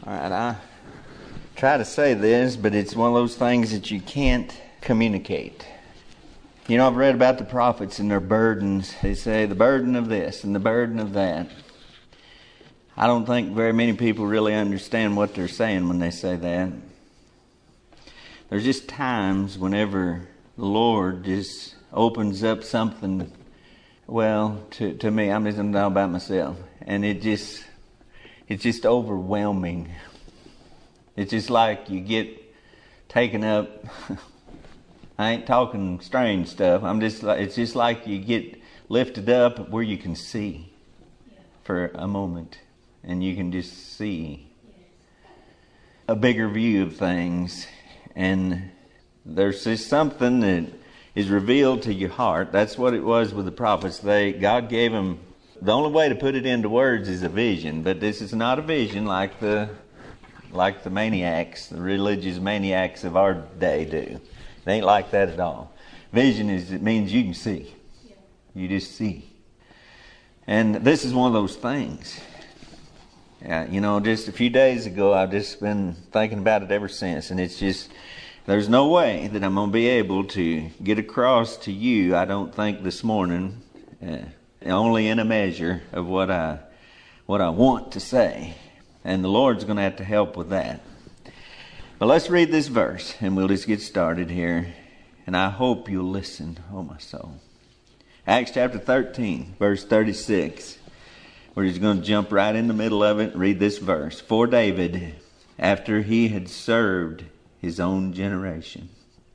All right, I try to say this, but it's one of those things that you can't communicate. You know, I've read about the prophets and their burdens. They say the burden of this and the burden of that. I don't think very many people really understand what they're saying when they say that. There's just times whenever the Lord just opens up something, to me, I'm just talking about myself, and it's just overwhelming. It's just like you get taken up. I ain't talking strange stuff. It's just like you get lifted up where you can see for a moment, and you can just see a bigger view of things. And there's just something that is revealed to your heart. That's what it was with the prophets. God gave them. The only way to put it into words is a vision, but this is not a vision like the maniacs, the religious maniacs of our day do. It ain't like that at all. Vision it means you can see. You just see. And this is one of those things. Just a few days ago, I've just been thinking about it ever since, and it's just, there's no way that I'm going to be able to get across to you, I don't think this morning, only in a measure of what I want to say. And the Lord's going to have to help with that. But let's read this verse, and we'll just get started here. And I hope you'll listen, oh my soul. Acts chapter 13, verse 36. We're just going to jump right in the middle of it and read this verse. For David, after he had served his own generation.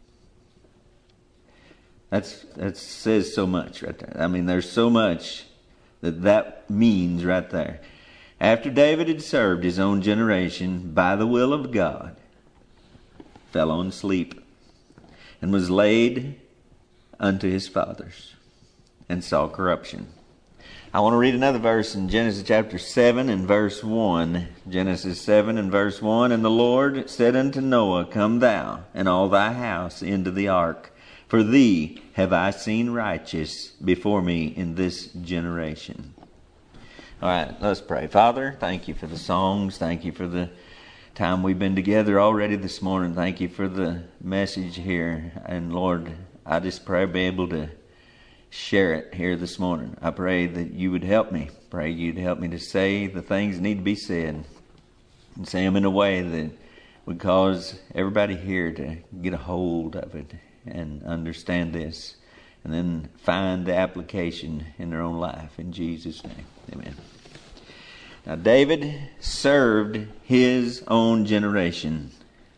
That says so much right there. I mean, there's so much that means right there. After David had served his own generation by the will of God, fell on sleep, and was laid unto his fathers, and saw corruption. I want to read another verse in Genesis chapter 7 and verse 1. Genesis 7 and verse 1. And the Lord said unto Noah, Come thou and all thy house into the ark, for thee have I seen righteous before me in this generation. All right, let's pray. Father, thank you for the songs. Thank you for the time we've been together already this morning. Thank you for the message here. And Lord, I just pray I'll be able to share it here this morning. I pray that you would help me. Pray you'd help me to say the things that need to be said, and say them in a way that would cause everybody here to get a hold of it and understand this, and then find the application in their own life. In Jesus' name, amen. Now, David served his own generation.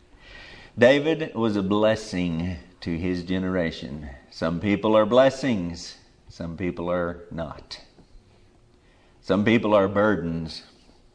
David was a blessing to his generation. Some people are blessings. Some people are not. Some people are burdens.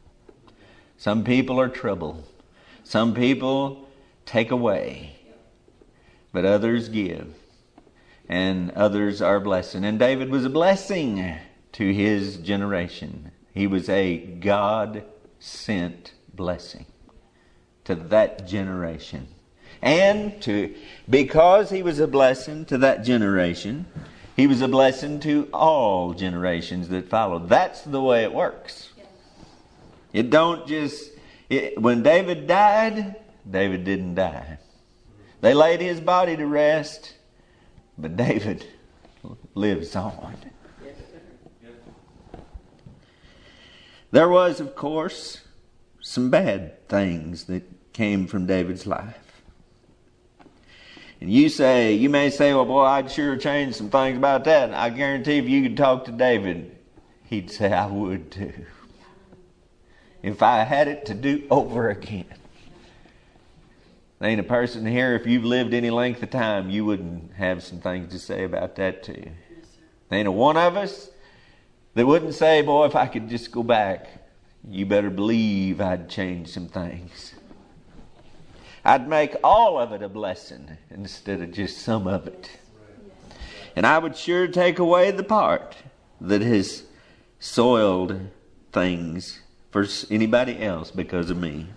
Some people are trouble. Some people take away. But others give. And others are blessing. And David was a blessing to his generation. He was a God-sent blessing to that generation. And because he was a blessing to that generation, he was a blessing to all generations that followed. That's the way it works. It don't just... when David died, David didn't die. They laid his body to rest, but David lives on. There was, of course, some bad things that came from David's life. And you may say, well, boy, I'd sure change some things about that. I guarantee if you could talk to David, he'd say, I would too. If I had it to do over again. There ain't a person here, if you've lived any length of time, you wouldn't have some things to say about that too. There ain't a one of us that wouldn't say, boy, if I could just go back, you better believe I'd change some things. I'd make all of it a blessing instead of just some of it. And I would sure take away the part that has soiled things for anybody else because of me.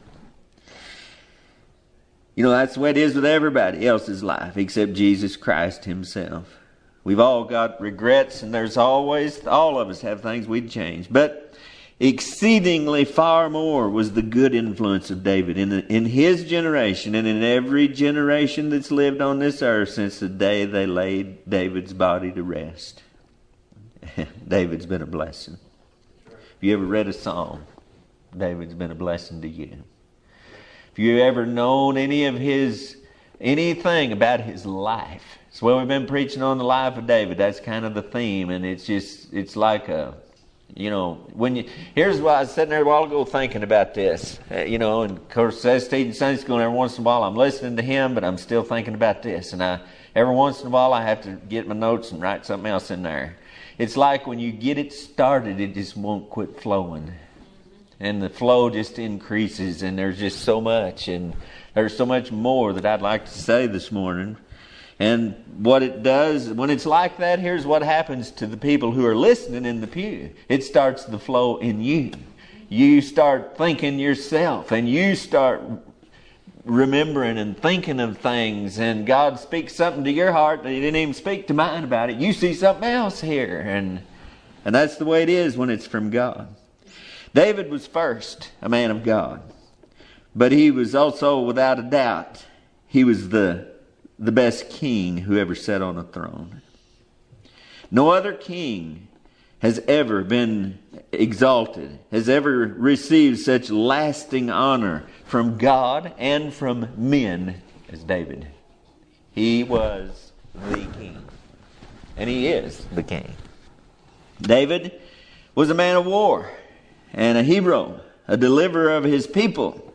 You know, that's the way it is with everybody else's life except Jesus Christ himself. We've all got regrets, and there's always, all of us have things we'd change. But Exceedingly far more was the good influence of David in his generation and in every generation that's lived on this earth since the day they laid David's body to rest. David's been a blessing. If you ever read a psalm, David's been a blessing to you. If you ever known anything about his life, so we've been preaching on the life of David. That's kind of the theme, and it's like a, here's why I was sitting there a while ago thinking about this, and of course as teaching Sunday school, every once in a while I'm listening to him, but I'm still thinking about this, and every once in a while I have to get my notes and write something else in there. It's like when you get it started, it just won't quit flowing. And the flow just increases, and there's just so much, and there's so much more that I'd like to say this morning. And what it does, when it's like that, here's what happens to the people who are listening in the pew. It starts the flow in you. You start thinking yourself, and you start remembering and thinking of things, and God speaks something to your heart that He didn't even speak to mine about it. You see something else here, and that's the way it is when it's from God. David was first a man of God, but he was also, without a doubt, he was the best king who ever sat on a throne. No other king has ever been exalted, has ever received such lasting honor from God and from men as David. He was the king, and he is the king. David was a man of war and a hero, a deliverer of his people.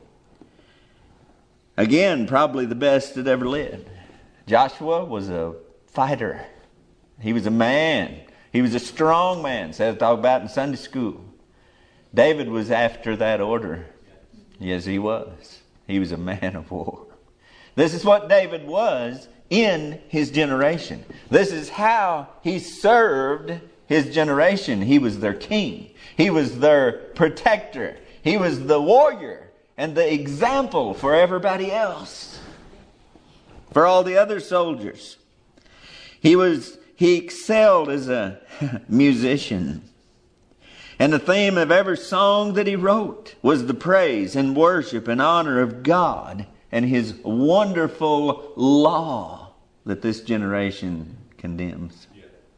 Again, probably the best that ever lived. Joshua was a fighter. He was a man. He was a strong man, says talk about in Sunday school. David was after that order. Yes, he was. He was a man of war. This is what David was in his generation. This is how he served his generation. He was their king. He was their protector. He was the warrior and the example for everybody else, for all the other soldiers. He excelled as a musician. And the theme of every song that he wrote was the praise and worship and honor of God and His wonderful law that this generation condemns.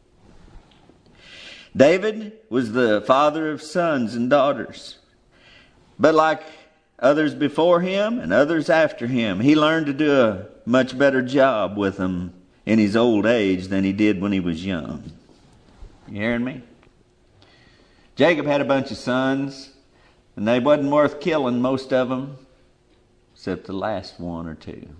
David was the father of sons and daughters. But like others before him and others after him, he learned to do a much better job with them in his old age than he did when he was young. You hearing me? Jacob had a bunch of sons, and they wasn't worth killing, most of them, except the last one or two.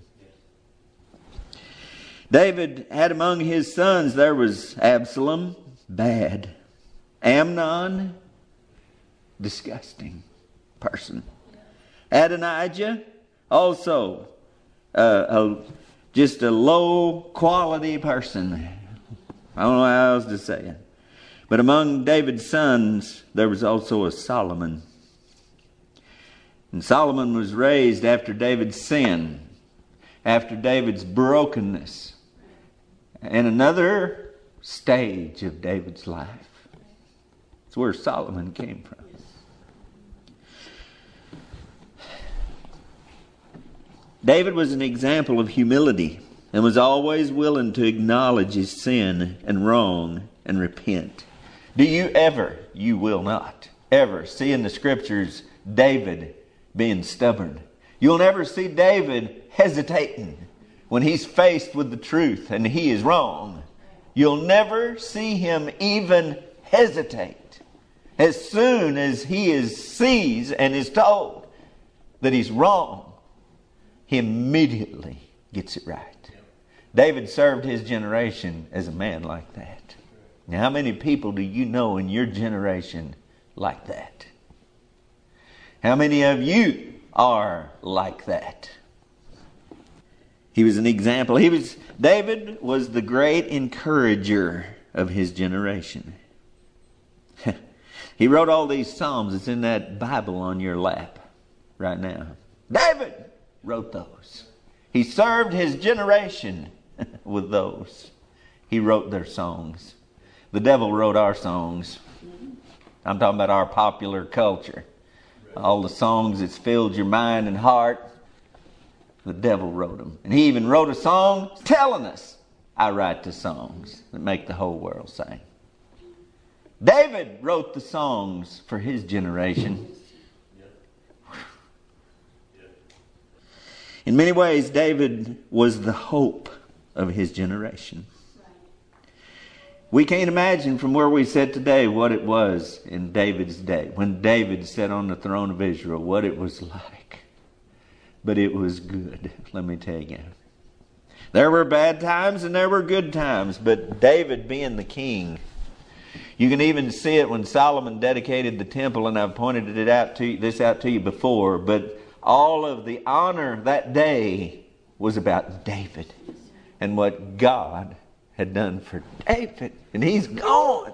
David had among his sons, there was Absalom, bad. Amnon, disgusting person. Adonijah, also just a low quality person. I don't know how else to say it. But among David's sons, there was also a Solomon. And Solomon was raised after David's sin, after David's brokenness, and another stage of David's life. It's where Solomon came from. David was an example of humility and was always willing to acknowledge his sin and wrong and repent. Do you will not ever see in the Scriptures David being stubborn. You'll never see David hesitating when he's faced with the truth and he is wrong. You'll never see him even hesitate. As soon as he sees and is told that he's wrong, he immediately gets it right. David served his generation as a man like that. Now, how many people do you know in your generation like that? How many of you are like that? He was an example. David was the great encourager of his generation. He wrote all these Psalms. It's in that Bible on your lap right now. David wrote those. He served his generation with those. He wrote their songs. The devil wrote our songs. I'm talking about our popular culture. All the songs that's filled your mind and heart, the devil wrote them. And he even wrote a song telling us, I write the songs that make the whole world sing. David wrote the songs for his generation. In many ways, David was the hope of his generation. We can't imagine from where we sit today what it was in David's day, when David sat on the throne of Israel, what it was like. But it was good, let me tell you. There were bad times and there were good times, but David being the king, you can even see it when Solomon dedicated the temple, and I've pointed it out to you before, but all of the honor that day was about David and what God had done for David, and he's gone.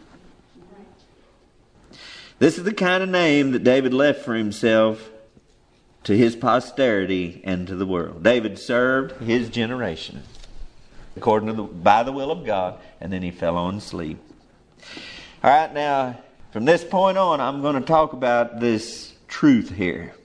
This is the kind of name that David left for himself to his posterity and to the world. David served his generation according to by the will of God, and then he fell on sleep. All right, now from this point on, I'm going to talk about this truth here,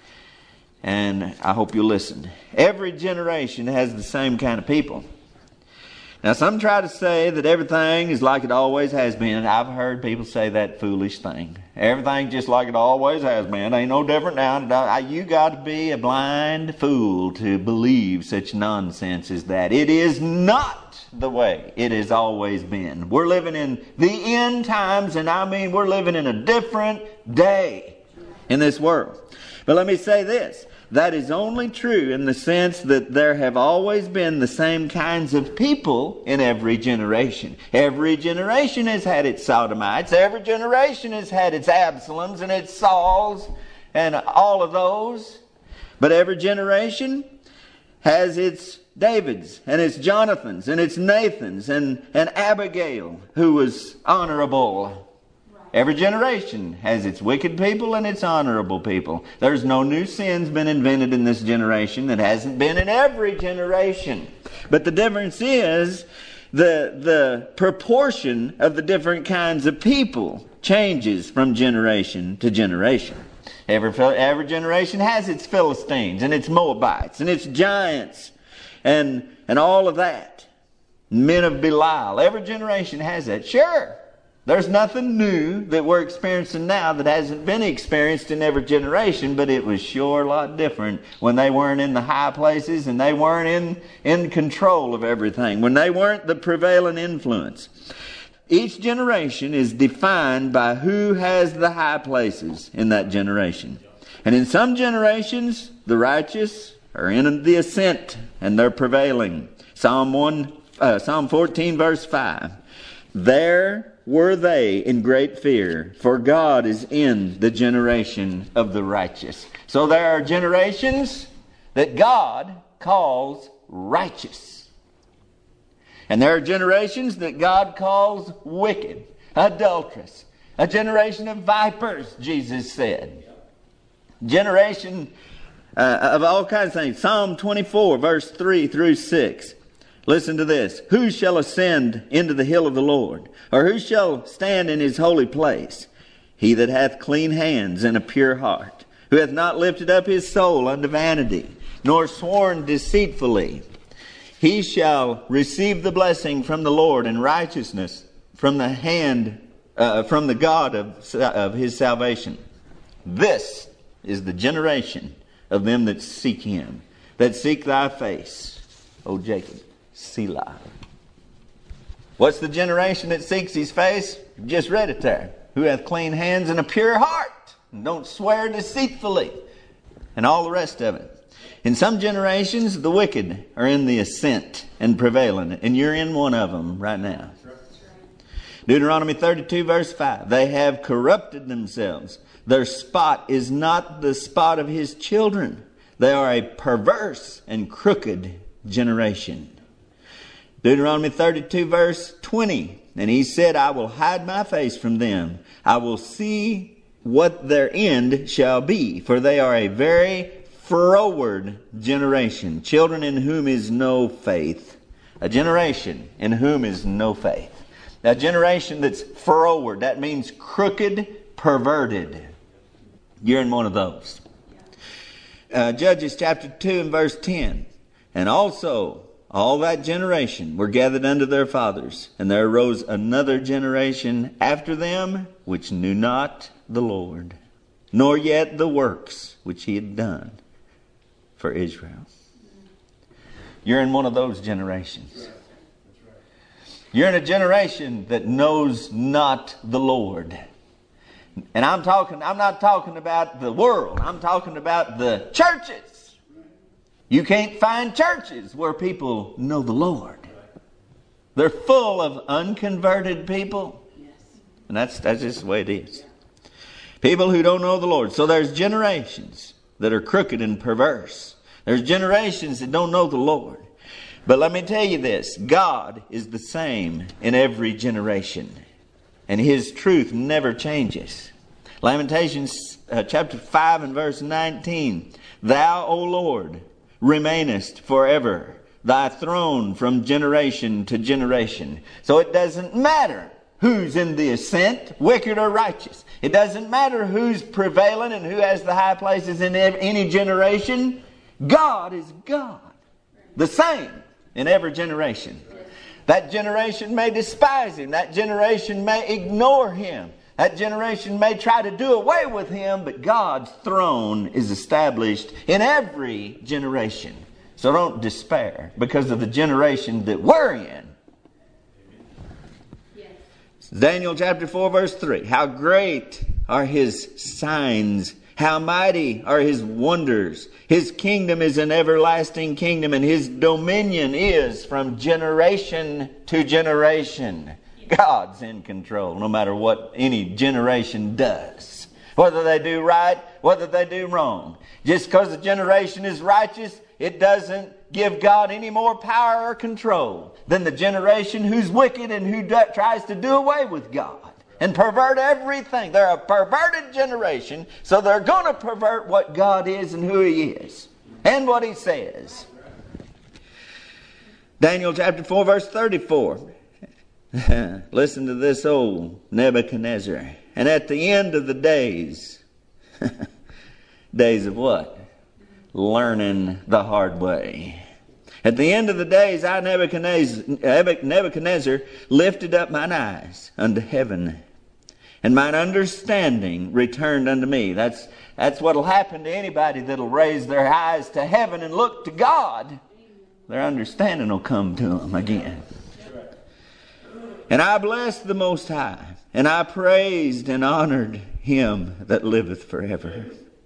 and I hope you'll listen. Every generation has the same kind of people. Now, some try to say that everything is like it always has been. I've heard people say that foolish thing. Everything just like it always has been. Ain't no different now. You got to be a blind fool to believe such nonsense as that. It is not the way it has always been. We're living in the end times, and I mean we're living in a different day in this world. But let me say this. That is only true in the sense that there have always been the same kinds of people in every generation. Every generation has had its Sodomites. Every generation has had its Absaloms and its Sauls and all of those. But every generation has its Davids and its Jonathans and its Nathans and Abigail, who was honorable. Every generation has its wicked people and its honorable people. There's no new sin's been invented in this generation that hasn't been in every generation. But the difference is the proportion of the different kinds of people changes from generation to generation. Every generation has its Philistines and its Moabites and its giants and all of that. Men of Belial. Every generation has that. Sure. There's nothing new that we're experiencing now that hasn't been experienced in every generation, but it was sure a lot different when they weren't in the high places and they weren't in control of everything, when they weren't the prevailing influence. Each generation is defined by who has the high places in that generation. And in some generations, the righteous are in the ascent and they're prevailing. Psalm 14 verse 5. There were they in great fear, for God is in the generation of the righteous. So there are generations that God calls righteous. And there are generations that God calls wicked, adulterous. A generation of vipers, Jesus said. Generation of all kinds of things. Psalm 24, verse 3 through 6. Listen to this. Who shall ascend into the hill of the Lord? Or who shall stand in his holy place? He that hath clean hands and a pure heart, who hath not lifted up his soul unto vanity, nor sworn deceitfully. He shall receive the blessing from the Lord and righteousness from the God of his salvation. This is the generation of them that seek him, that seek thy face, O Jacob. Selah. What's the generation that seeks his face? You've just read it there. Who hath clean hands and a pure heart, and don't swear deceitfully, and all the rest of it. In some generations, the wicked are in the ascent and prevailing, and you're in one of them right now. Deuteronomy 32 verse 5. They have corrupted themselves. Their spot is not the spot of his children. They are a perverse and crooked generation. Deuteronomy 32 verse 20. And he said, I will hide my face from them. I will see what their end shall be. For they are a very froward generation. Children in whom is no faith. A generation in whom is no faith. A generation that's froward. That means crooked, perverted. You're in one of those. Judges chapter 2 and verse 10. And also all that generation were gathered unto their fathers, and there arose another generation after them, which knew not the Lord, nor yet the works which he had done for Israel. You're in one of those generations. You're in a generation that knows not the Lord. And I'm not talking about the world. I'm talking about the churches. You can't find churches where people know the Lord. They're full of unconverted people. And that's just the way it is. People who don't know the Lord. So there's generations that are crooked and perverse. There's generations that don't know the Lord. But let me tell you this. God is the same in every generation. And His truth never changes. Lamentations chapter 5 and verse 19. Thou, O Lord, remainest forever. Thy throne from generation to generation. So it doesn't matter who's in the ascent, wicked or righteous. It doesn't matter who's prevailing and who has the high places in any generation. God is God. The same in every generation. That generation may despise Him. That generation may ignore Him. That generation may try to do away with Him. But God's throne is established in every generation. So don't despair because of the generation that we're in. Daniel chapter 4 verse 3. How great are His signs. How mighty are His wonders. His kingdom is an everlasting kingdom, and His dominion is from generation to generation. God's in control no matter what any generation does. Whether they do right, whether they do wrong. Just because the generation is righteous, it doesn't give God any more power or control than the generation who's wicked and who tries to do away with God and pervert everything. They're a perverted generation, so they're going to pervert what God is and who He is and what He says. Daniel chapter 4 verse 34. Listen to this old Nebuchadnezzar. And at the end of the days, days of what? Learning the hard way. At the end of the days, I, Nebuchadnezzar, lifted up mine eyes unto heaven, and mine understanding returned unto me. That's what will happen to anybody that'll raise their eyes to heaven and look to God. Their understanding will come to them again. And I blessed the Most High, and I praised and honored Him that liveth forever.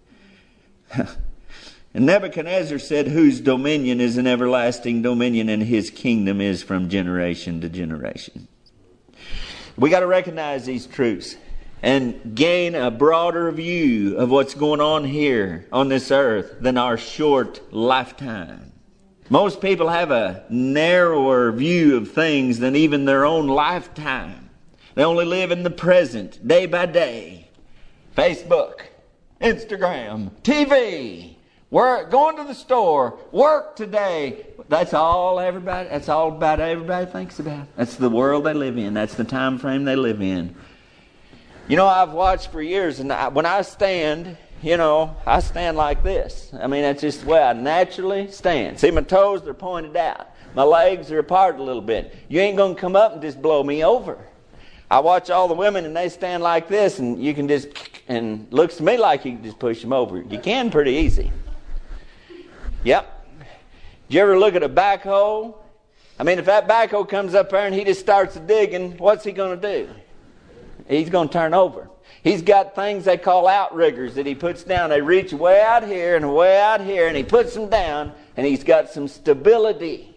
And Nebuchadnezzar said, whose dominion is an everlasting dominion, and His kingdom is from generation to generation. We got to recognize these truths and gain a broader view of what's going on here on this earth than our short lifetime. Most people have a narrower view of things than even their own lifetime. They only live in the present, day by day. Facebook, Instagram, TV, going to the store, work today. That's all everybody thinks about. That's the world they live in. That's the time frame they live in. You know, I've watched for years, and when I stand, I stand like this. I mean, that's just the way I naturally stand. See, my toes, they're pointed out. My legs are apart a little bit. You ain't going to come up and just blow me over. I watch all the women, and they stand like this, and you can just, and it looks to me like you can just push them over. You can pretty easy. Yep. Did you ever look at a backhoe? I mean, if that backhoe comes up there and he just starts digging, what's he going to do? He's going to turn over. He's got things they call outriggers that he puts down. They reach way out here and way out here, and he puts them down, and he's got some stability.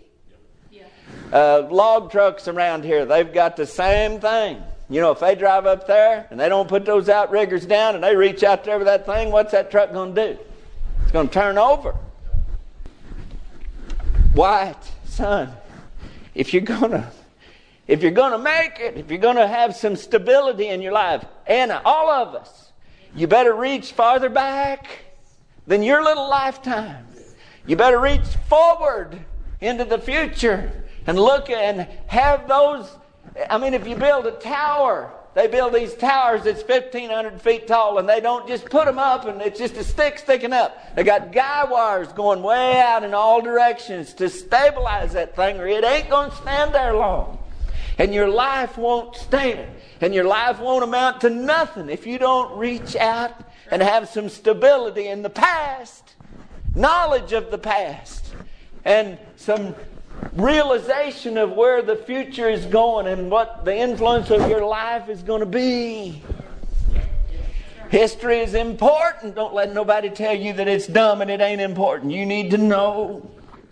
Log trucks around here, they've got the same thing. If they drive up there and they don't put those outriggers down and they reach out there with that thing, what's that truck going to do? It's going to turn over. Wyatt, son, if you're going to make it, if you're going to have some stability in your life, Anna, all of us, you better reach farther back than your little lifetime. You better reach forward into the future and look and have those I mean, if you build a tower, they build these towers that's 1,500 feet tall, and they don't just put them up and it's just a stick sticking up. They got guy wires going way out in all directions to stabilize that thing, or it ain't going to stand there long. And your life won't stand. And your life won't amount to nothing if you don't reach out and have some stability in the past, knowledge of the past, and some realization of where the future is going and what the influence of your life is going to be. History is important. Don't let nobody tell you that it's dumb and it ain't important. You need to know.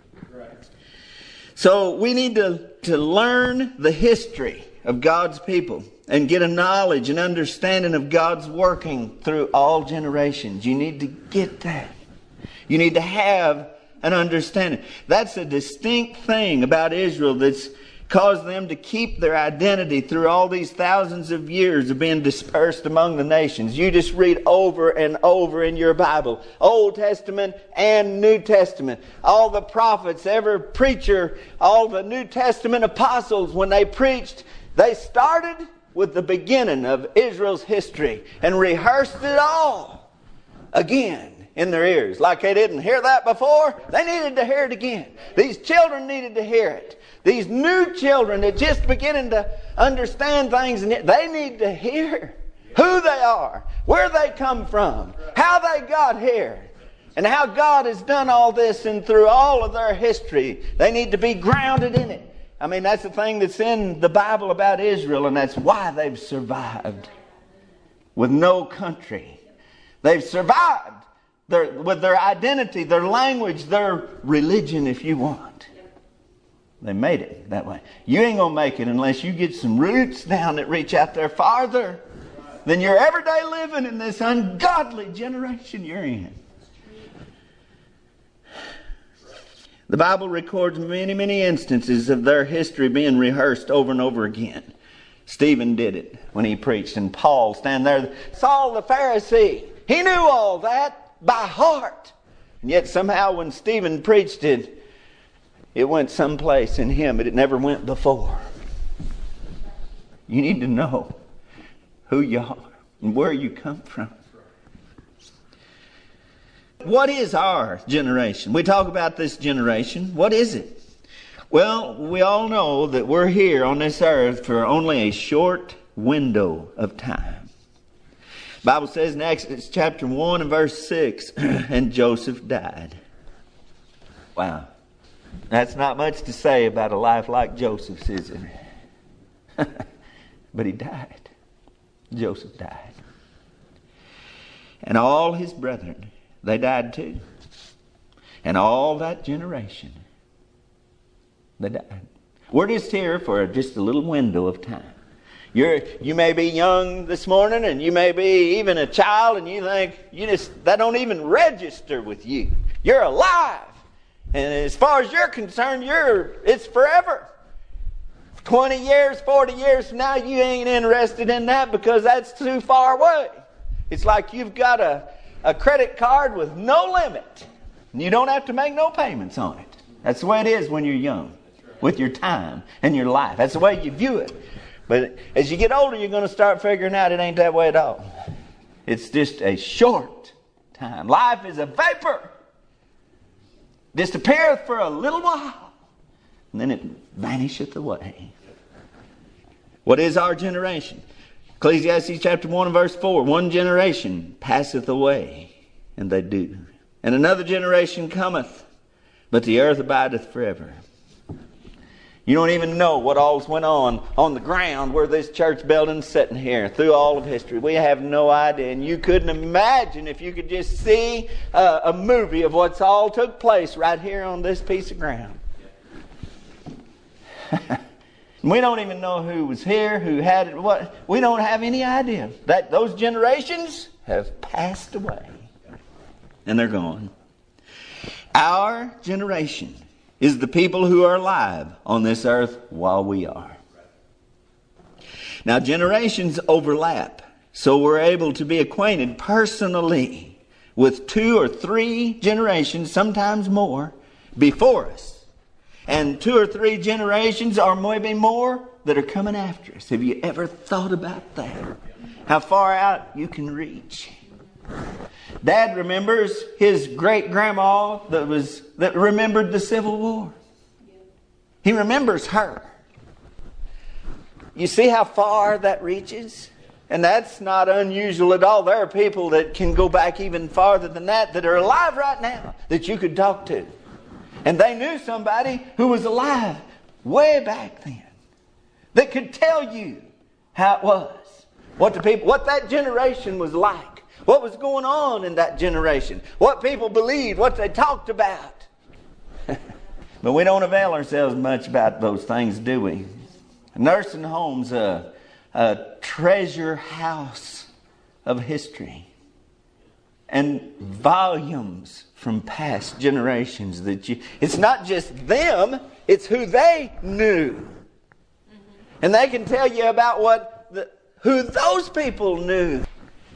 So we need to learn the history of God's people and get a knowledge and understanding of God's working through all generations. You need to get that. You need to have an understanding. That's a distinct thing about Israel that's caused them to keep their identity through all these thousands of years of being dispersed among the nations. You just read over and over in your Bible, Old Testament and New Testament. All the prophets, every preacher, all the New Testament apostles, when they preached, they started with the beginning of Israel's history and rehearsed it all again in their ears. Like they didn't hear that before, they needed to hear it again. These children needed to hear it. These new children that just beginning to understand things, they need to hear who they are, where they come from, how they got here, and how God has done all this and through all of their history. They need to be grounded in it. I mean, that's the thing that's in the Bible about Israel, and that's why they've survived with no country. They've survived with their identity, their language, their religion, if you want. They made it that way. You ain't going to make it unless you get some roots down that reach out there farther than your everyday living in this ungodly generation you're in. The Bible records many, many instances of their history being rehearsed over and over again. Stephen did it when he preached, and Paul stand there. Saul the Pharisee, he knew all that by heart. And yet somehow when Stephen preached it, it went someplace in him that it never went before. You need to know who you are and where you come from. What is our generation? We talk about this generation. What is it? Well, we all know that we're here on this earth for only a short window of time. The Bible says in Exodus chapter 1 and verse 6, and Joseph died. Wow. That's not much to say about a life like Joseph's, is it? But he died. Joseph died. And all his brethren, they died too. And all that generation, they died. We're just here for just a little window of time. You may be young this morning, and you may be even a child, and you think that don't even register with you. You're alive. And as far as you're concerned, it's forever. 20 years, 40 years from now, you ain't interested in that because that's too far away. It's like you've got a credit card with no limit. And you don't have to make no payments on it. That's the way it is when you're young, with your time and your life. That's the way you view it. But as you get older, you're going to start figuring out it ain't that way at all. It's just a short time. Life is a vapor. Disappeareth for a little while, and then it vanisheth away. What is our generation? Ecclesiastes chapter 1 and verse 4. One generation passeth away, and they do. And another generation cometh, but the earth abideth forever. You don't even know what all's went on the ground where this church building's sitting here through all of history. We have no idea. And you couldn't imagine if you could just see a movie of what's all took place right here on this piece of ground. We don't even know who was here, who had it. What. We don't have any idea. That those generations have passed away. And they're gone. Our generation is the people who are alive on this earth while we are. Now, generations overlap, so we're able to be acquainted personally with 2 or 3 generations, sometimes more, before us. and 2 or 3 generations or maybe more that are coming after us. Have you ever thought about that? How far out you can reach. Dad remembers his great-grandma that remembered the Civil War. He remembers her. You see how far that reaches? And that's not unusual at all. There are people that can go back even farther than that are alive right now that you could talk to. And they knew somebody who was alive way back then that could tell you how it was, what that generation was like, what was going on in that generation, what people believed, what they talked about. But we don't avail ourselves much about those things, do we? A nursing home's a treasure house of history and volumes from past generations it's not just them, it's who they knew. And they can tell you about who those people knew.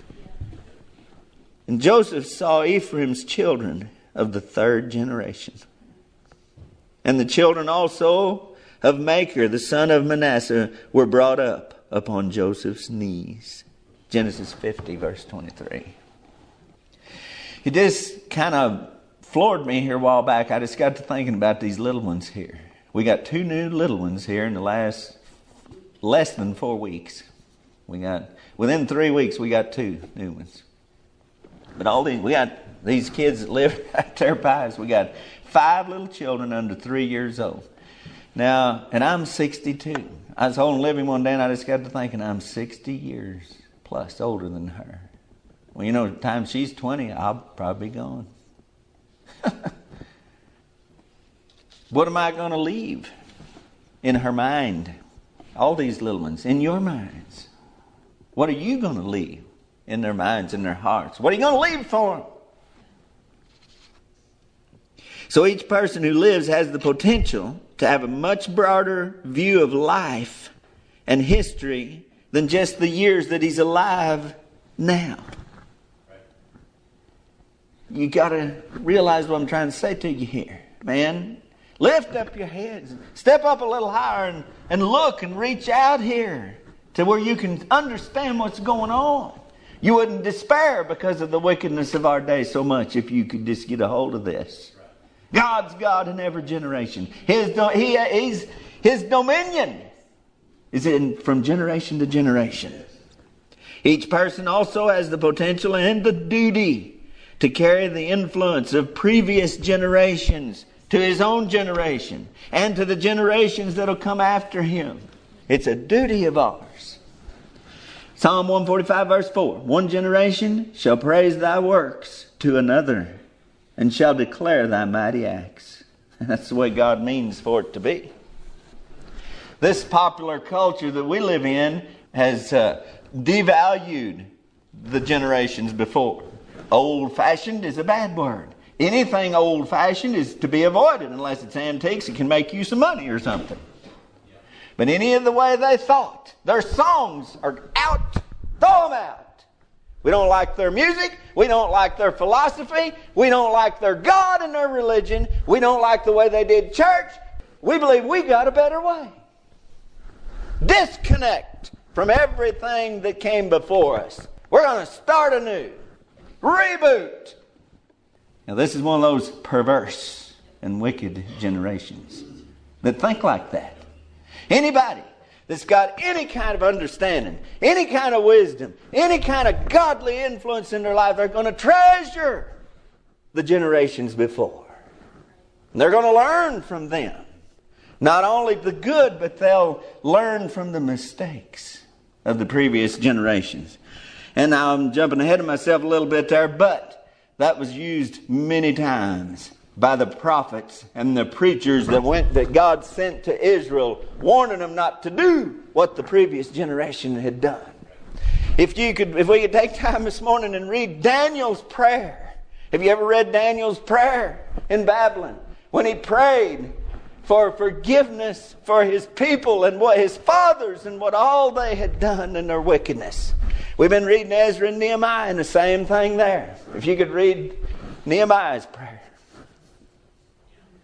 And Joseph saw Ephraim's children of the 3rd generation. And the children also of Machir, the son of Manasseh, were brought up upon Joseph's knees. Genesis 50, verse 23. It just kind of floored me here a while back. I just got to thinking about these little ones here. We got 2 new little ones here in the last less than 4 weeks. Within 3 weeks, we got 2 new ones. But we got these kids that live at their pies. We got 5 little children under 3 years old. Now, and I'm 62. I was holding Living one day and I just got to thinking I'm 60 years plus older than her. Well, the time she's 20, I'll probably be gone. What am I going to leave in her mind? All these little ones, in your minds. What are you going to leave in their minds and their hearts? What are you going to leave for them? So each person who lives has the potential to have a much broader view of life and history than just the years that he's alive now. You got to realize what I'm trying to say to you here, man. Lift up your heads. Step up a little higher and look and reach out here to where you can understand what's going on. You wouldn't despair because of the wickedness of our day so much if you could just get a hold of this. God's God in every generation. His dominion is from generation to generation. Each person also has the potential and the duty to carry the influence of previous generations to his own generation and to the generations that will come after him. It's a duty of ours. Psalm 145 verse 4. One generation shall praise thy works to another and shall declare thy mighty acts. That's the way God means for it to be. This popular culture that we live in has devalued the generations before. Old-fashioned is a bad word. Anything old-fashioned is to be avoided unless it's antiques. It can make you some money or something. But any of the way they thought, their songs are out. Throw them out. We don't like their music. We don't like their philosophy. We don't like their God and their religion. We don't like the way they did church. We believe we got a better way. Disconnect from everything that came before us. We're going to start anew. Reboot. Now this is one of those perverse and wicked generations that think like that. Anybody that's got any kind of understanding, any kind of wisdom, any kind of godly influence in their life, they're going to treasure the generations before. And they're going to learn from them. Not only the good, but they'll learn from the mistakes of the previous generations. And now I'm jumping ahead of myself a little bit there, but that was used many times by the prophets and the preachers that God sent to Israel, warning them not to do what the previous generation had done. If we could take time this morning and read Daniel's prayer. Have you ever read Daniel's prayer in Babylon? When he prayed for forgiveness for his people and what his fathers and what all they had done in their wickedness. We've been reading Ezra and Nehemiah and the same thing there. If you could read Nehemiah's prayer.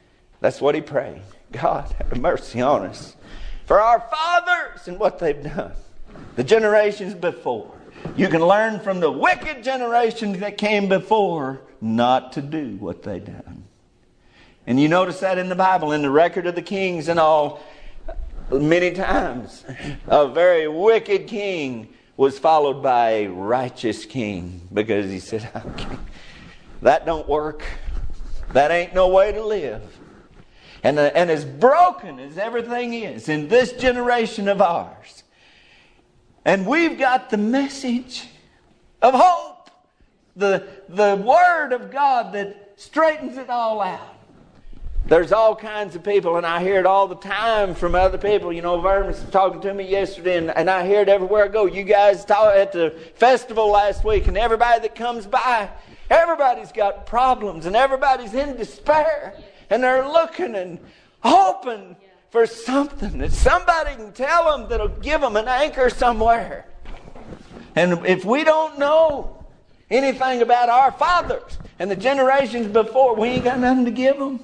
That's what he prayed. God, have mercy on us for our fathers and what they've done. The generations before. You can learn from the wicked generations that came before not to do what they done. And you notice that in the Bible, in the record of the kings and all, many times a very wicked king was followed by a righteous king, because he said, okay, that don't work. That ain't no way to live. And as broken as everything is in this generation of ours, and we've got the message of hope, the Word of God that straightens it all out. There's all kinds of people, and I hear it all the time from other people. You know, Vernon was talking to me yesterday, and I hear it everywhere I go. You guys talk at the festival last week, and everybody that comes by, everybody's got problems, and everybody's in despair, and they're looking and hoping for something that somebody can tell them that'll give them an anchor somewhere. And if we don't know anything about our fathers and the generations before, we ain't got nothing to give them.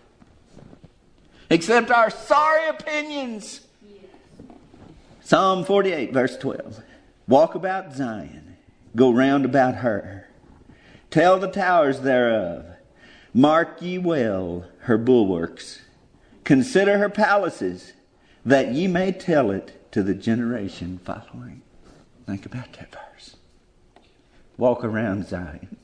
Except our sorry opinions. Psalm 48, verse 12. Walk about Zion, go round about her. Tell the towers thereof, mark ye well her bulwarks. Consider her palaces, that ye may tell it to the generation following. Think about that verse. Walk around Zion.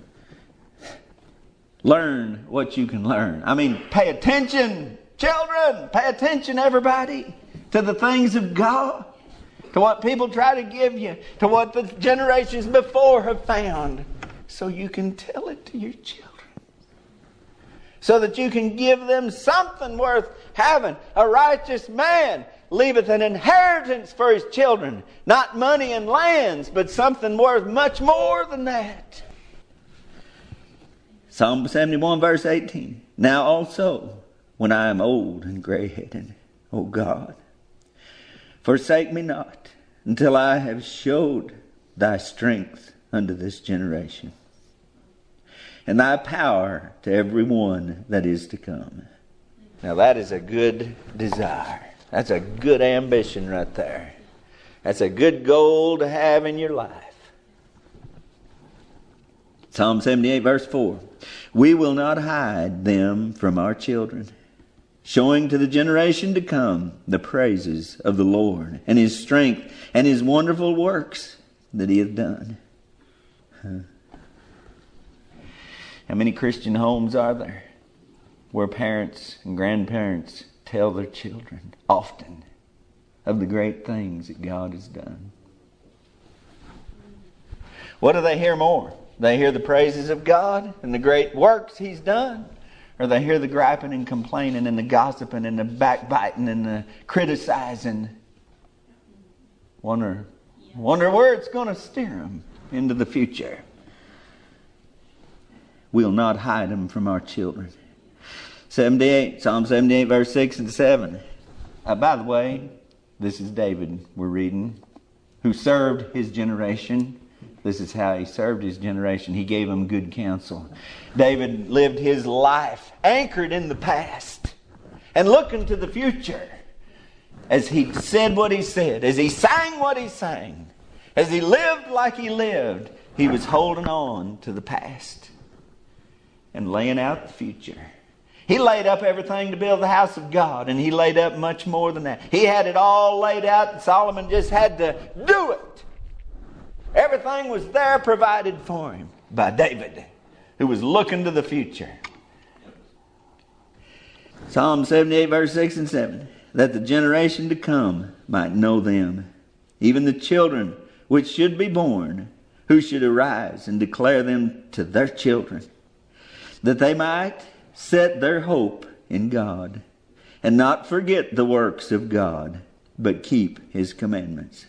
Learn what you can learn. I mean, pay attention. Children, pay attention, everybody, to the things of God, to what people try to give you, to what the generations before have found, so you can tell it to your children, so that you can give them something worth having. A righteous man leaveth an inheritance for his children, not money and lands, but something worth much more than that. Psalm 71, verse 18. Now also, when I am old and gray-headed, O God, forsake me not until I have showed thy strength unto this generation, and thy power to every one that is to come. Now that is a good desire. That's a good ambition right there. That's a good goal to have in your life. Psalm 78, verse 4. We will not hide them from our children, showing to the generation to come the praises of the Lord and His strength and His wonderful works that He hath done. How many Christian homes are there where parents and grandparents tell their children often of the great things that God has done? What do they hear more? They hear the praises of God and the great works He's done? Or they hear the griping and complaining and the gossiping and the backbiting and the criticizing? Wonder where it's going to steer them into the future. We'll not hide them from our children. Psalm 78, verse 6 and 7. By the way, this is David we're reading, who served his generation. This is how he served his generation. He gave them good counsel. David lived his life anchored in the past and looking to the future. As he said what he said, as he sang what he sang, as he lived like he lived, he was holding on to the past and laying out the future. He laid up everything to build the house of God, and he laid up much more than that. He had it all laid out, and Solomon just had to do it. Everything was there provided for him by David, who was looking to the future. Psalm 78, verse 6 and 7. That the generation to come might know them, even the children which should be born, who should arise and declare them to their children, that they might set their hope in God, and not forget the works of God, but keep His commandments.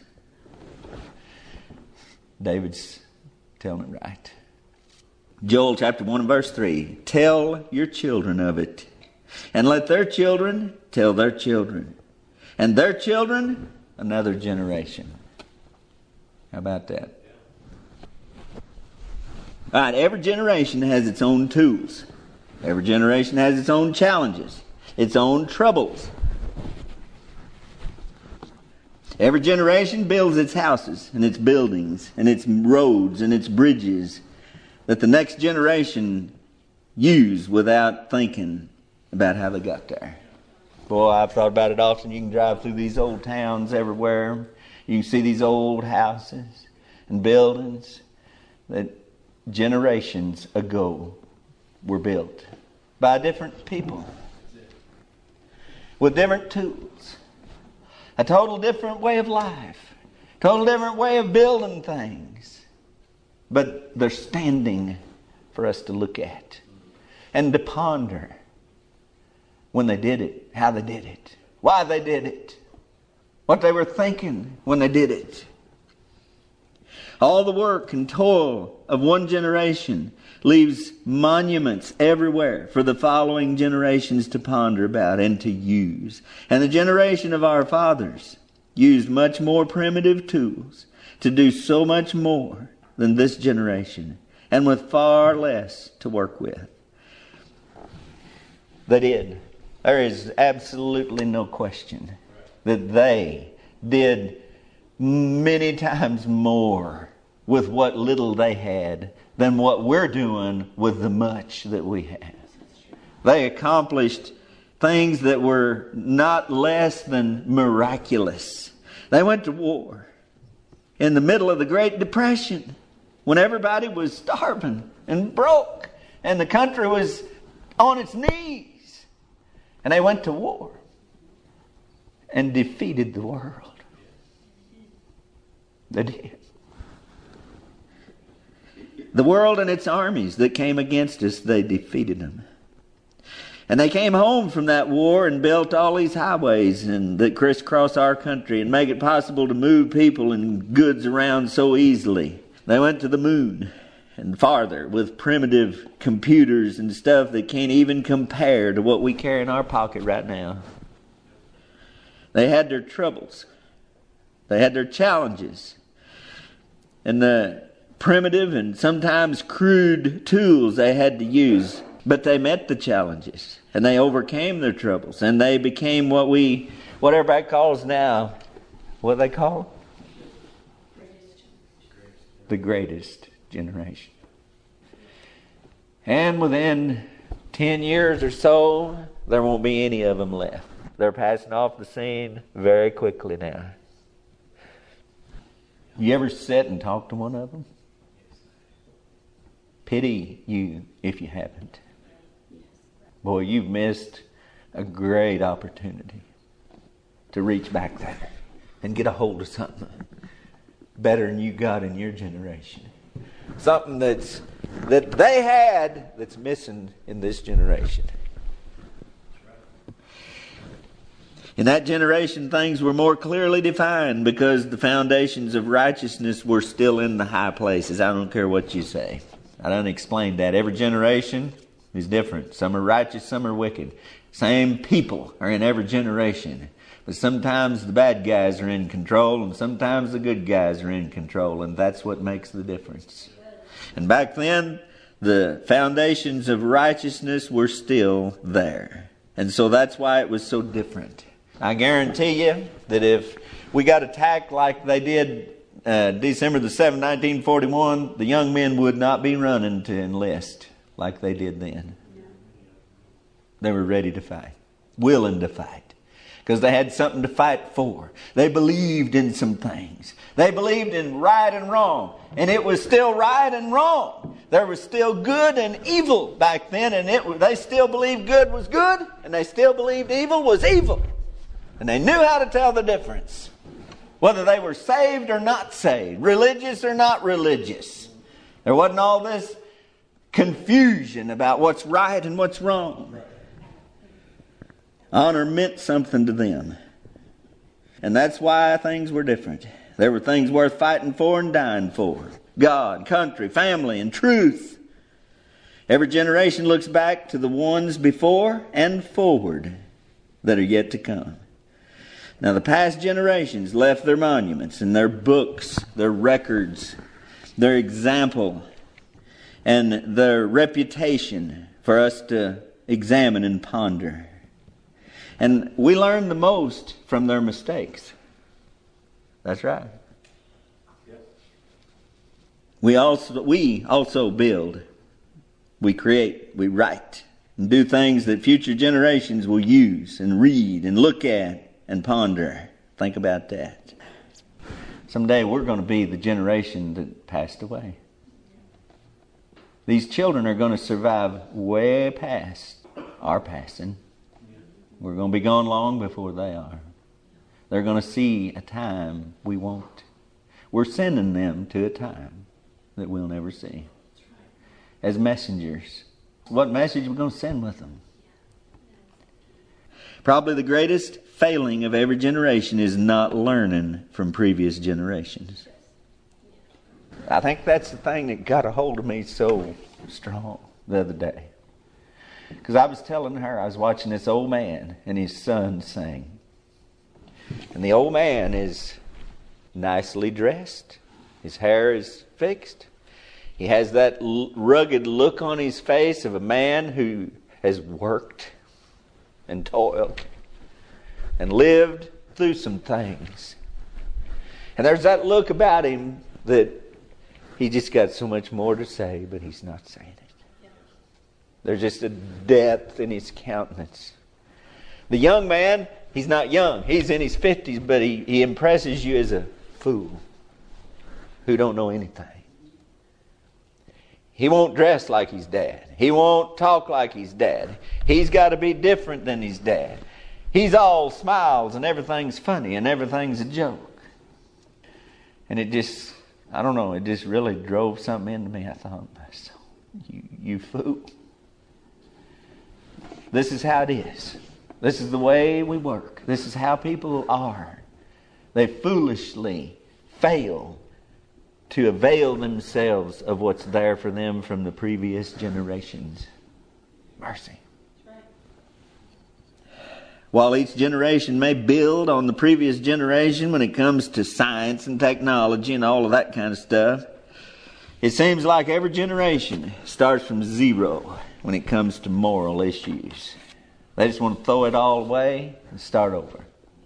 David's telling it right. Joel chapter 1 and verse 3. Tell your children of it, and let their children tell their children, and their children another generation. How about that? All right, every generation has its own tools. Every generation has its own challenges, its own troubles. Every generation builds its houses and its buildings and its roads and its bridges that the next generation use without thinking about how they got there. Boy, I've thought about it often. You can drive through these old towns everywhere. You can see these old houses and buildings that generations ago were built by different people with different tools, a total different way of life, total different way of building things, but they're standing for us to look at and to ponder when they did it, how they did it, why they did it, what they were thinking when they did it. All the work and toil of one generation leaves monuments everywhere for the following generations to ponder about and to use. And the generation of our fathers used much more primitive tools to do so much more than this generation, and with far less to work with. They did. There is absolutely no question that they did many times more with what little they had than what we're doing with the much that we have. They accomplished things that were not less than miraculous. They went to war in the middle of the Great Depression when everybody was starving and broke and the country was on its knees. And they went to war and defeated the world. They did. The world and its armies that came against us, they defeated them. And they came home from that war and built all these highways that crisscross our country and make it possible to move people and goods around so easily. They went to the moon and farther with primitive computers and stuff that can't even compare to what we carry in our pocket right now. They had their troubles. They had their challenges. And the primitive and sometimes crude tools they had to use. But they met the challenges. And they overcame their troubles. And they became what everybody calls now, what do they call it? The greatest generation. And within 10 years or so, there won't be any of them left. They're passing off the scene very quickly now. You ever sit and talk to one of them? Pity you if you haven't. Boy, you've missed a great opportunity to reach back there and get a hold of something better than you got in your generation. Something that they had that's missing in this generation. In that generation, things were more clearly defined because the foundations of righteousness were still in the high places. I don't care what you say. I don't explain that. Every generation is different. Some are righteous, some are wicked. Same people are in every generation. But sometimes the bad guys are in control and sometimes the good guys are in control. And that's what makes the difference. And back then, the foundations of righteousness were still there. And so that's why it was so different. I guarantee you that if we got attacked like they did December the 7th, 1941, the young men would not be running to enlist like they did then. They were ready to fight, willing to fight, because they had something to fight for. They believed in some things. They believed in right and wrong, and it was still right and wrong. There was still good and evil back then, and they still believed good was good, and they still believed evil was evil. And they knew how to tell the difference. Whether they were saved or not saved, religious or not religious. There wasn't all this confusion about what's right and what's wrong. Honor meant something to them. And that's why things were different. There were things worth fighting for and dying for. God, country, family, and truth. Every generation looks back to the ones before and forward that are yet to come. Now, the past generations left their monuments and their books, their records, their example, and their reputation for us to examine and ponder. And we learn the most from their mistakes. That's right. We also build, we create, we write, and do things that future generations will use and read and look at and ponder. Think about that. Someday we're going to be the generation that passed away. These children are going to survive way past our passing. We're going to be gone long before they are. They're going to see a time we won't. We're sending them to a time that we'll never see. As messengers. What message are we going to send with them? Probably the greatest failing of every generation is not learning from previous generations. I think that's the thing that got a hold of me so strong the other day. Because I was telling her, I was watching this old man and his son sing. And the old man is nicely dressed. His hair is fixed. He has that rugged look on his face of a man who has worked and toiled and lived through some things. And there's that look about him that he just got so much more to say, but he's not saying it. There's just a depth in his countenance. The young man, he's not young. He's in his 50s, but he impresses you as a fool who don't know anything. He won't dress like his dad. He won't talk like his dad. He's got to be different than his dad. He's all smiles and everything's funny and everything's a joke. And it just, I don't know, it just really drove something into me. I thought, you fool. This is how it is. This is the way we work. This is how people are. They foolishly fail to avail themselves of what's there for them from the previous generations. Mercy. While each generation may build on the previous generation when it comes to science and technology and all of that kind of stuff, it seems like every generation starts from zero when it comes to moral issues. They just want to throw it all away and start over.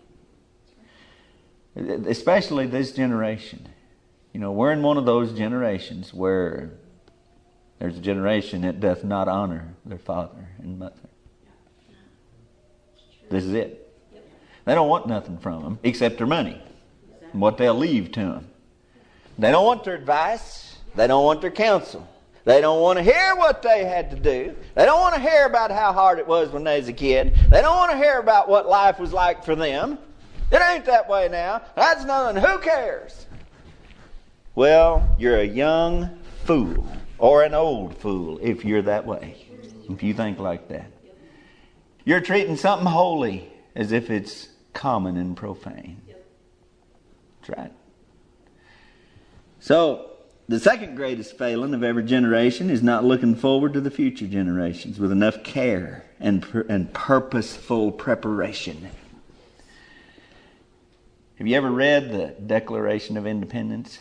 Especially this generation. You know, we're in one of those generations where there's a generation that doth not honor their father and mother. This is it. They don't want nothing from them except their money and what they'll leave to them. They don't want their advice. They don't want their counsel. They don't want to hear what they had to do. They don't want to hear about how hard it was when they was a kid. They don't want to hear about what life was like for them. It ain't that way now. That's nothing. Who cares? Well, you're a young fool or an old fool if you're that way. If you think like that. You're treating something holy as if it's common and profane. That's right. So, the second greatest failing of every generation is not looking forward to the future generations with enough care and purposeful preparation. Have you ever read the Declaration of Independence?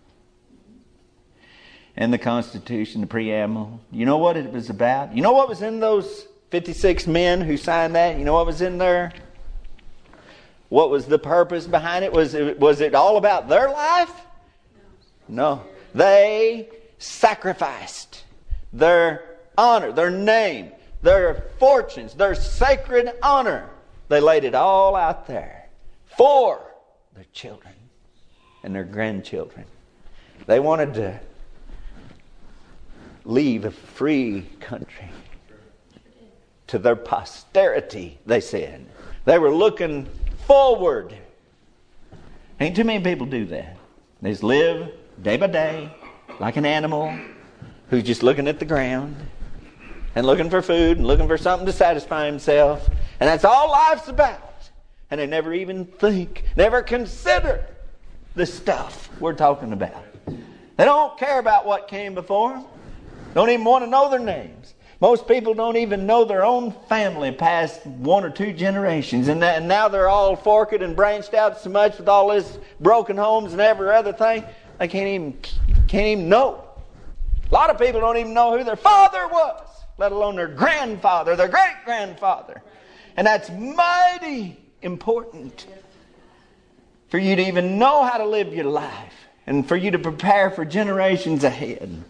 And the Constitution, the preamble? You know what it was about? You know what was in those 56 men who signed that? You know what was in there? What was the purpose behind it? Was it all about their life? No. They sacrificed their honor, their name, their fortunes, their sacred honor. They laid it all out there for their children and their grandchildren. They wanted to leave a free country to their posterity, they said. They were looking forward. Ain't too many people do that. They just live day by day like an animal who's just looking at the ground and looking for food and looking for something to satisfy himself. And that's all life's about. And they never even think, never consider the stuff we're talking about. They don't care about what came before them. Don't even want to know their names. Most people don't even know their own family past one or two generations. And now they're all forked and branched out so much with all this broken homes and every other thing. They can't even know. A lot of people don't even know who their father was. let alone their grandfather, their great-grandfather. And that's mighty important for you to even know how to live your life and for you to prepare for generations ahead.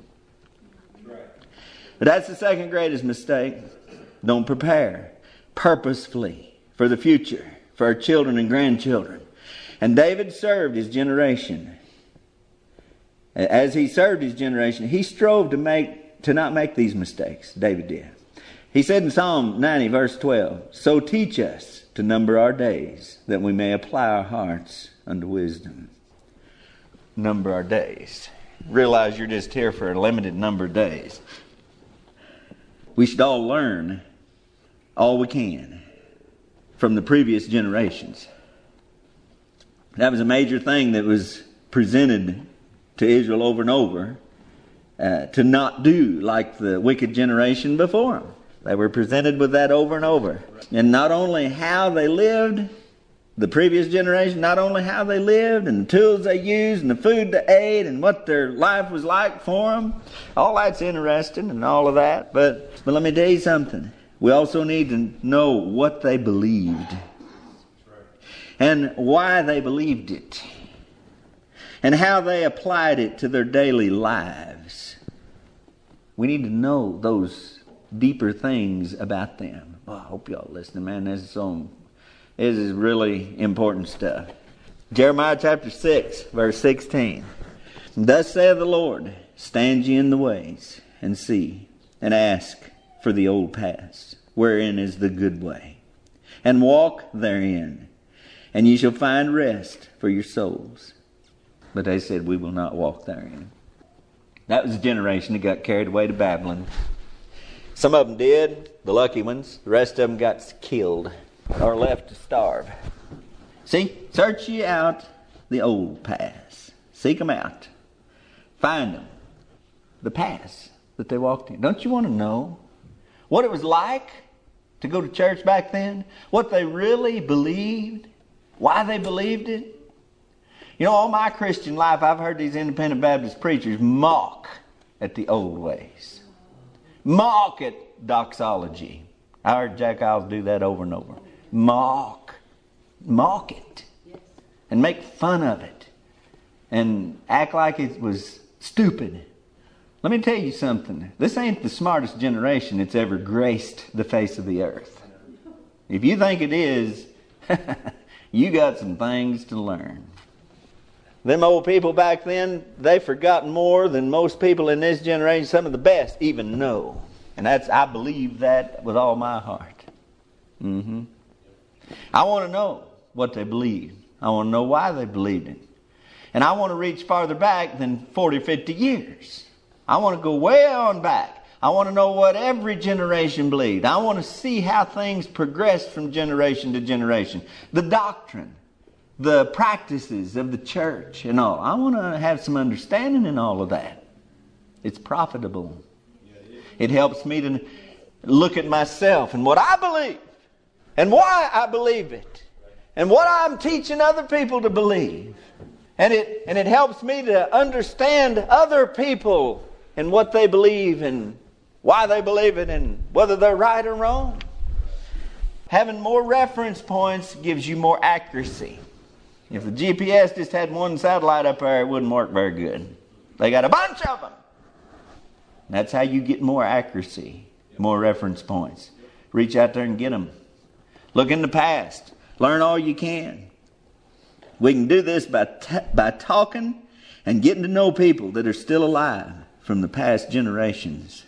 But that's the second greatest mistake. Don't prepare purposefully for the future, for our children and grandchildren. And David served his generation. As he served his generation, he strove to not make these mistakes. David did. He said in Psalm 90, verse 12, "So teach us to number our days, that we may apply our hearts unto wisdom." Number our days. Realize you're just here for a limited number of days. We should all learn all we can from the previous generations. That was a major thing that was presented to Israel over and over, to not do like the wicked generation before them. They were presented with that over and over. And not only how they lived, the previous generation, not only how they lived and the tools they used and the food they ate and what their life was like for them. All that's interesting and all of that. But let me tell you something. We also need to know what they believed and why they believed it and how they applied it to their daily lives. We need to know those deeper things about them. Oh, I hope y'all listening, man. This is really important stuff. Jeremiah chapter 6, verse 16. "Thus saith the Lord, stand ye in the ways, and see, and ask for the old paths, wherein is the good way, and walk therein, and ye shall find rest for your souls." But they said, we will not walk therein. That was a generation that got carried away to Babylon. Some of them did, the lucky ones. The rest of them got killed or left to starve. See, search ye out the old paths. Seek them out. Find them. The paths that they walked in. Don't you want to know what it was like to go to church back then? What they really believed? Why they believed it? You know, all my Christian life, I've heard these independent Baptist preachers mock at the old ways. Mock at doxology. I heard Jack Isles do that over and over. Mock it. And make fun of it. And act like it was stupid. Let me tell you something. This ain't the smartest generation that's ever graced the face of the earth. If you think it is, you got some things to learn. Them old people back then, they've forgotten more than most people in this generation, some of the best, even know. And I believe that with all my heart. I want to know what they believed. I want to know why they believed it. And I want to reach farther back than 40, 50 years. I want to go way on back. I want to know what every generation believed. I want to see how things progressed from generation to generation. The doctrine, the practices of the church and all. I want to have some understanding in all of that. It's profitable. It helps me to look at myself and what I believe and why I believe it and what I'm teaching other people to believe. And it helps me to understand other people and what they believe and why they believe it and whether they're right or wrong. Having more reference points gives you more accuracy. If the GPS just had one satellite up there, it wouldn't work very good. They got a bunch of them. That's how you get more accuracy, more reference points. Reach out there and get them. Look in the past. Learn all you can. We can do this by talking and getting to know people that are still alive from the past generations.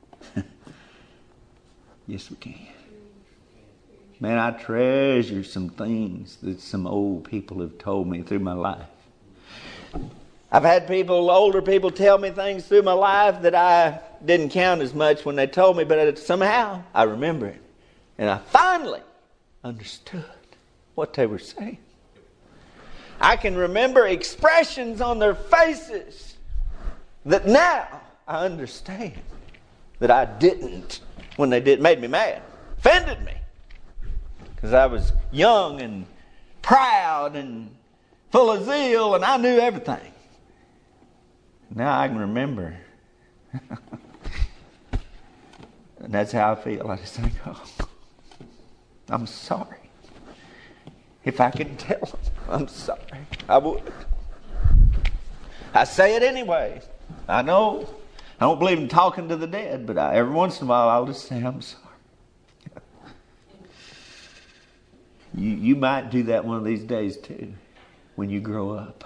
Yes, we can. Man, I treasure some things that some old people have told me through my life. I've had older people tell me things through my life that I didn't count as much when they told me, but somehow I remember it. And I finally understood what they were saying. I can remember expressions on their faces that now I understand that I didn't when they did. Made me mad, offended me. Because I was young and proud and full of zeal and I knew everything. Now I can remember. And that's how I feel. I just think, oh, I'm sorry. If I could tell them, I'm sorry, I would. I say it anyway. I know. I don't believe in talking to the dead, but every once in a while I'll just say, I'm sorry. You might do that one of these days too, when you grow up.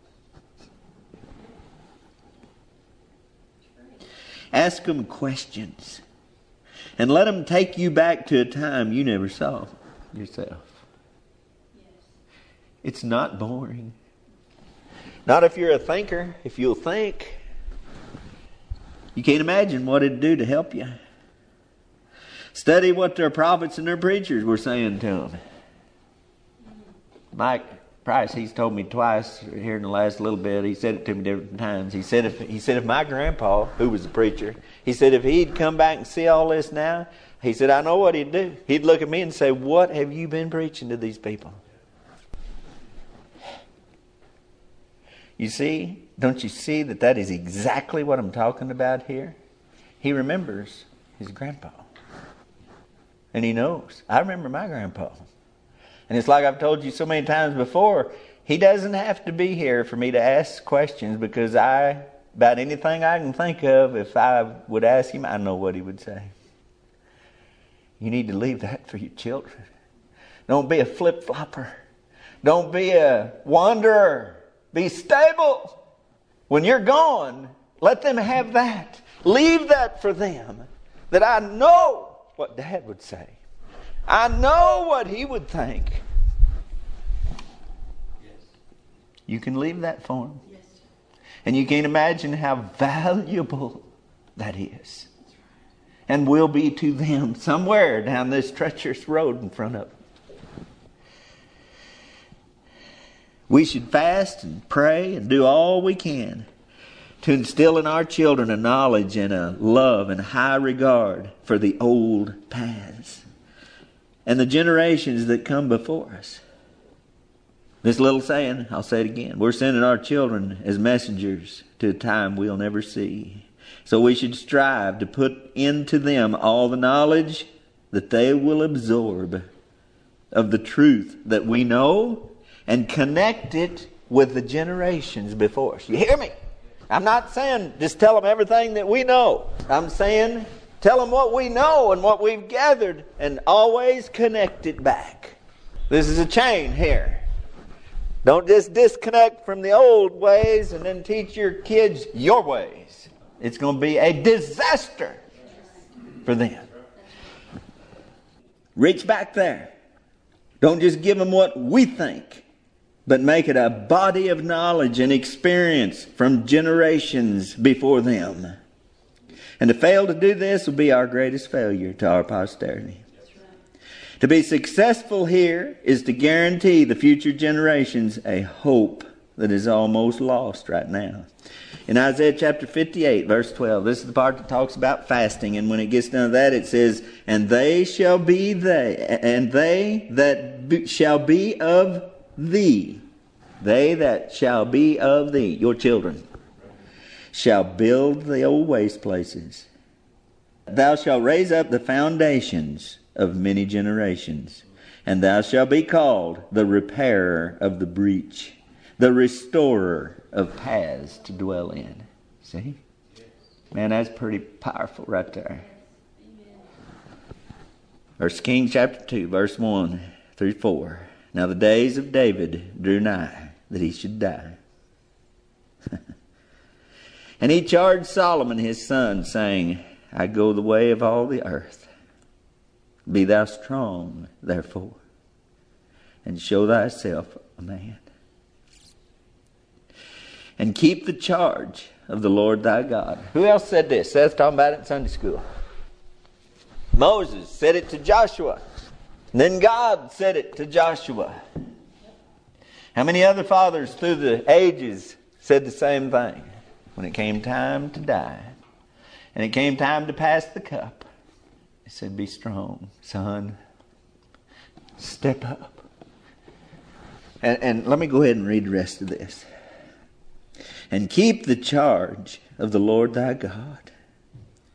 Ask them questions. And let them take you back to a time you never saw yourself. It's not boring. Not if you're a thinker. If you'll think. You can't imagine what it'd do to help you. Study what their prophets and their preachers were saying to them. Mike Price, he's told me twice here in the last little bit. He said it to me different times. He said if my grandpa, who was a preacher, he said if he'd come back and see all this now, he said, I know what he'd do. He'd look at me and say, what have you been preaching to these people? You see, don't you see that is exactly what I'm talking about here? He remembers his grandpa. And he knows. I remember my grandpa. And it's like I've told you so many times before, he doesn't have to be here for me to ask questions, because about anything I can think of, if I would ask him, I know what he would say. You need to leave that for your children. Don't be a flip-flopper. Don't be a wanderer. Be stable. When you're gone, let them have that. Leave that for them. That I know what Dad would say. I know what he would think. Yes. You can leave that for him. Yes. And you can't imagine how valuable that is. And will be to them somewhere down this treacherous road in front of them. We should fast and pray and do all we can to instill in our children a knowledge and a love and high regard for the old paths and the generations that come before us. This little saying, I'll say it again, we're sending our children as messengers to a time we'll never see. So we should strive to put into them all the knowledge that they will absorb of the truth that we know, and connect it with the generations before us. You hear me? I'm not saying just tell them everything that we know. I'm saying tell them what we know and what we've gathered, and always connect it back. This is a chain here. Don't just disconnect from the old ways and then teach your kids your ways. It's going to be a disaster for them. Reach back there. Don't just give them what we think, but make it a body of knowledge and experience from generations before them. And to fail to do this will be our greatest failure to our posterity. To be successful here is to guarantee the future generations a hope that is almost lost right now. In Isaiah chapter 58, verse 12, this is the part that talks about fasting. And when it gets down to that, it says, and they that shall be of thee, they that shall be of thee, your children, shall build the old waste places. Thou shalt raise up the foundations of many generations, and thou shalt be called the repairer of the breach, the restorer of paths to dwell in. See? Man, that's pretty powerful right there. 1 Kings chapter 2, verse 1 through 4. Now the days of David drew nigh that he should die. And he charged Solomon his son, saying, I go the way of all the earth. Be thou strong, therefore, and show thyself a man. And keep the charge of the Lord thy God. Who else said this? Seth's talking about it in Sunday school. Moses said it to Joshua. And then God said it to Joshua. How many other fathers through the ages said the same thing? When it came time to die, and it came time to pass the cup, he said, be strong, son. Step up. And let me go ahead and read the rest of this. And keep the charge of the Lord thy God,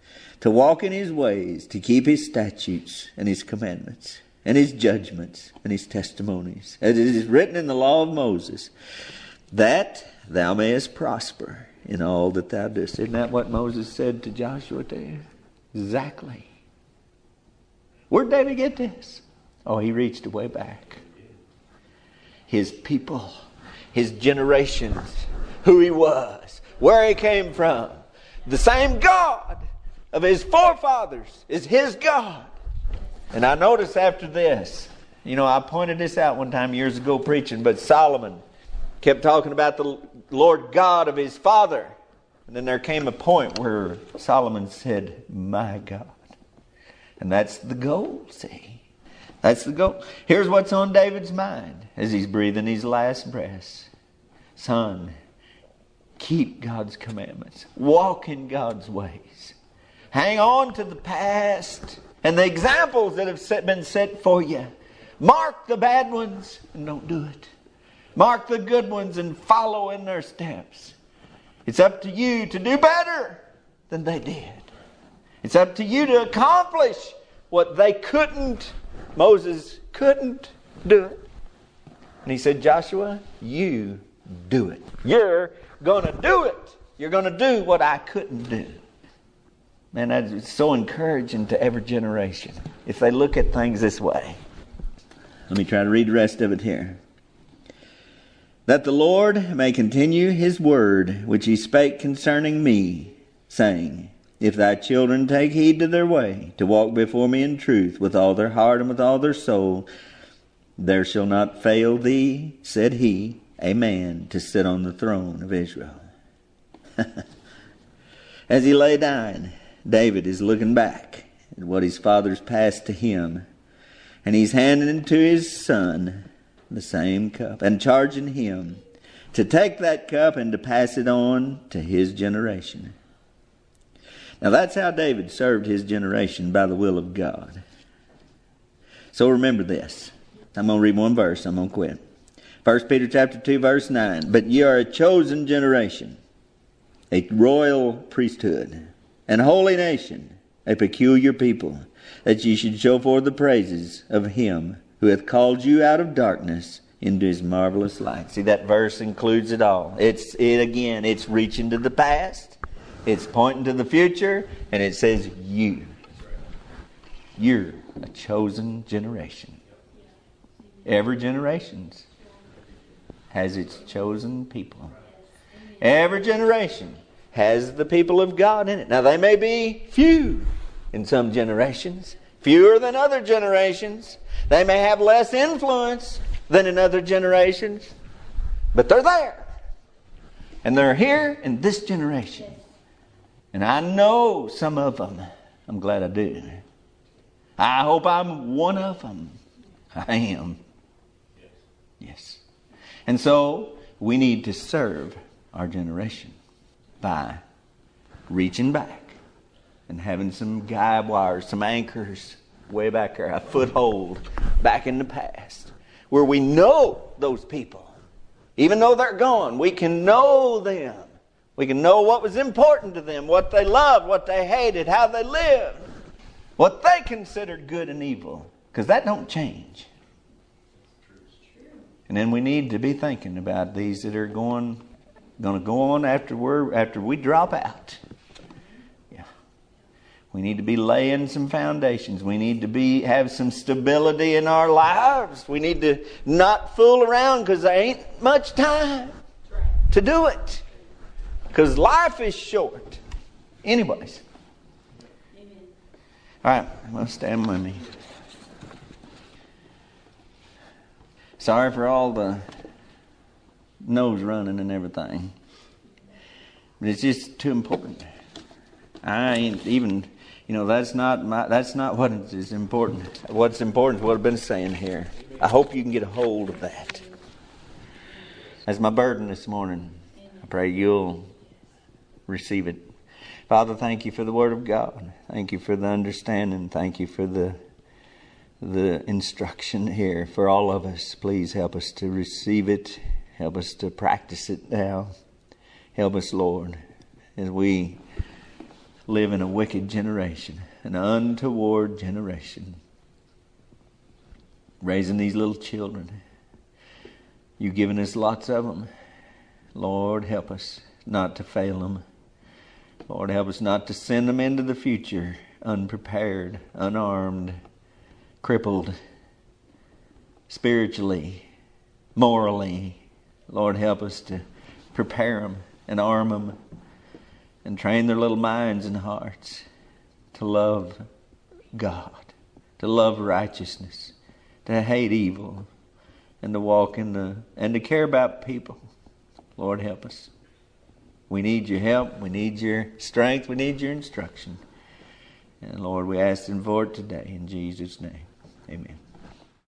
to walk in his ways, to keep his statutes and his commandments, and his judgments and his testimonies, as it is written in the law of Moses, that thou mayest prosper in all that thou doest. Isn't that what Moses said to Joshua there? Exactly. Where did David get this? Oh, he reached way back. His people, his generations, who he was, where he came from. The same God of his forefathers is his God. And I noticed after this, I pointed this out one time years ago preaching, but Solomon kept talking about the Lord God of his father. And then there came a point where Solomon said, my God. And that's the goal, see. That's the goal. Here's what's on David's mind as he's breathing his last breaths. Son, keep God's commandments. Walk in God's ways. Hang on to the past and the examples that have been set for you. Mark the bad ones and don't do it. Mark the good ones and follow in their steps. It's up to you to do better than they did. It's up to you to accomplish what they couldn't. Moses couldn't do it. And he said, Joshua, you do it. You're going to do it. You're going to do what I couldn't do. Man, that's so encouraging to every generation if they look at things this way. Let me try to read the rest of it here. That the Lord may continue his word, which he spake concerning me, saying, if thy children take heed to their way, to walk before me in truth with all their heart and with all their soul, there shall not fail thee, said he, a man to sit on the throne of Israel. As he lay dying, David is looking back at what his fathers passed to him, and he's handing to his son the same cup and charging him to take that cup and to pass it on to his generation. Now that's how David served his generation, by the will of God. So remember this. I'm going to read one verse. I'm going to quit. 1 Peter chapter 2 verse 9. But ye are a chosen generation, a royal priesthood, an holy nation, a peculiar people, that ye should show forth the praises of him who hath called you out of darkness into his marvelous light. See, that verse includes it all. It's reaching to the past. It's pointing to the future, and it says you're a chosen generation. Every generation has its chosen people. Every generation has the people of God in it. Now they may be few in some generations, fewer than other generations. They may have less influence than in other generations, but they're there. And they're here in this generation. And I know some of them. I'm glad I do. I hope I'm one of them. I am. Yes. And so we need to serve our generation by reaching back and having some guide wires, some anchors way back there, a foothold back in the past, where we know those people. Even though they're gone, we can know them. We can know what was important to them, what they loved, what they hated, how they lived, what they considered good and evil. Because that don't change. And then we need to be thinking about these that are going to go on after we drop out. Yeah, we need to be laying some foundations. We need to have some stability in our lives. We need to not fool around because there ain't much time to do it. Because life is short. Anyways. All right, I'm going to stand with me. Sorry for all the nose running and everything. But it's just too important. I ain't even, that's not what is important. What's important is what I've been saying here. I hope you can get a hold of that. That's my burden this morning. I pray you'll receive it. Father, thank you for the Word of God. Thank you for the understanding. Thank you for the instruction here for all of us. Please help us to receive it. Help us to practice it now. Help us, Lord, as we live in a wicked generation, an untoward generation. Raising these little children. You've given us lots of them. Lord, help us not to fail them. Lord, help us not to send them into the future unprepared, unarmed, crippled, spiritually, morally. Lord, help us to prepare them and arm them and train their little minds and hearts to love God, to love righteousness, to hate evil, and to walk and to care about people. Lord, help us. We need your help. We need your strength. We need your instruction. And Lord, we ask for it today in Jesus' name. Amen.